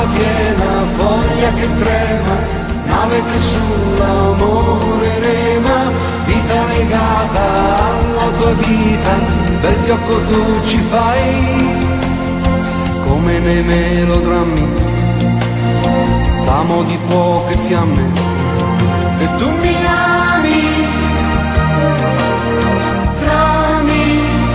fragola piena, foglia che trema, nave che sull'amore rema, vita legata alla tua vita, bel fiocco tu ci fai, come nei melodrammi, l'amo di fuoco e fiamme, e tu mi ami, trami,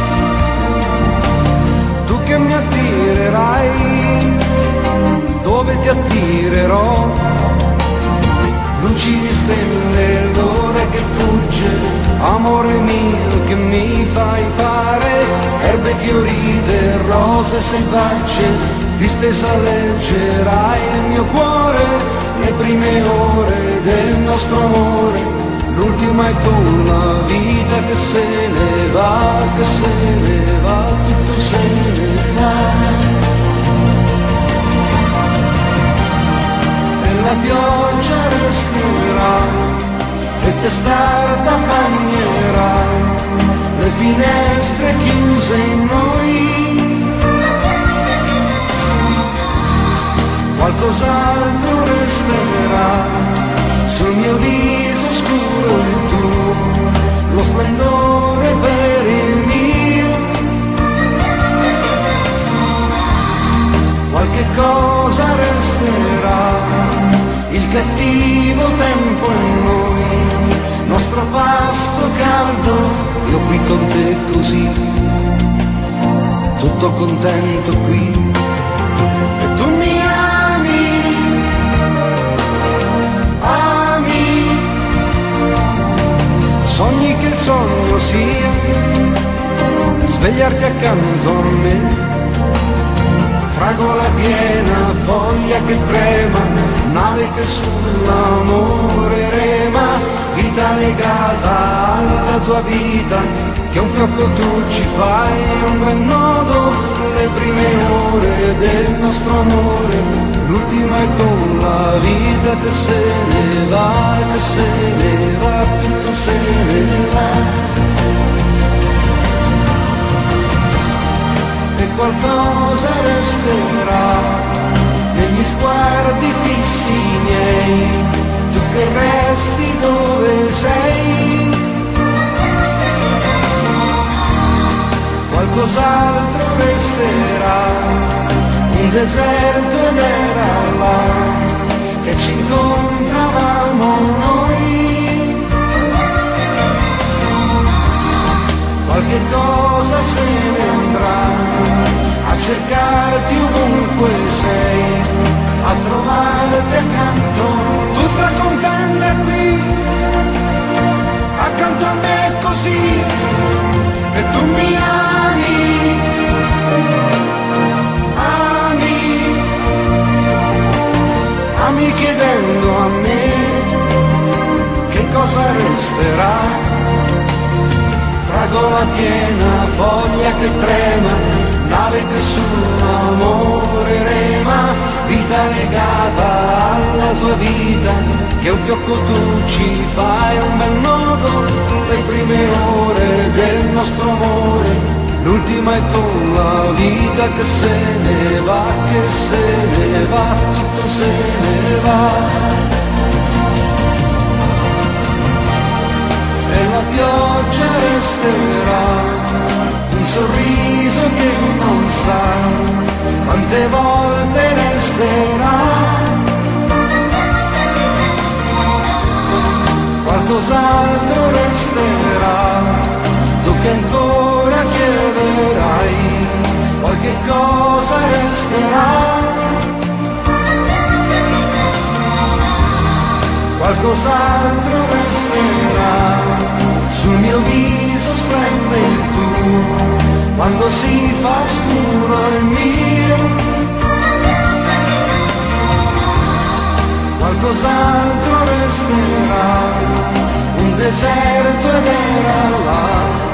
tu che mi attirerai, dove ti attirerò, luci di stelle, l'ora che fugge, amore mio che mi fai fare, erbe fiorite, rose selvagge, distesa leggerai il mio cuore, le prime ore del nostro amore, l'ultima è tu, la vita che se ne va, che se ne va, tutto se ne va. La pioggia resterà e testarda bagnerà le finestre chiuse in noi, qualcos'altro resterà sul mio viso scuro e tu lo splendore per il mio, qualche cosa resterà, il cattivo tempo in noi, nostro pasto caldo, io qui con te così, tutto contento qui, e tu mi ami, ami, sogni che il sogno sia, svegliarti accanto a me, fragola piena, foglia che trema, nave che sull'amore rema, vita legata alla tua vita, che un fiocco tu ci fai, un bel nodo, le prime ore del nostro amore, l'ultima è con la vita che se ne va, che se ne va, tutto se ne va. E qualcosa resterà negli sguardi fissi miei, tu che resti dove sei, qualcos'altro resterà, un deserto ed era là che ci incontravamo noi, qualche cosa se ne andrà a cercarti ovunque sei, a trovarti accanto, tutta contenta qui, accanto a me così, e tu mi ami, ami, ami chiedendo a me che cosa resterà, fragola piena, foglia che trema, nave che sull'amore rema, vita legata alla tua vita, che un fiocco tu ci fai, un bel nodo, le prime ore del nostro amore, l'ultima è con la vita che se ne va, che se ne va, tutto se ne va. E la pioggia resterà, un sorriso che non sa quante volte resterà, qualcos'altro resterà, tu che ancora chiederai, poi che cosa resterà, qualcos'altro resterà, sul mio viso splende il tuo, quando si fa scuro il mio, qualcos'altro resterà, un deserto ed era là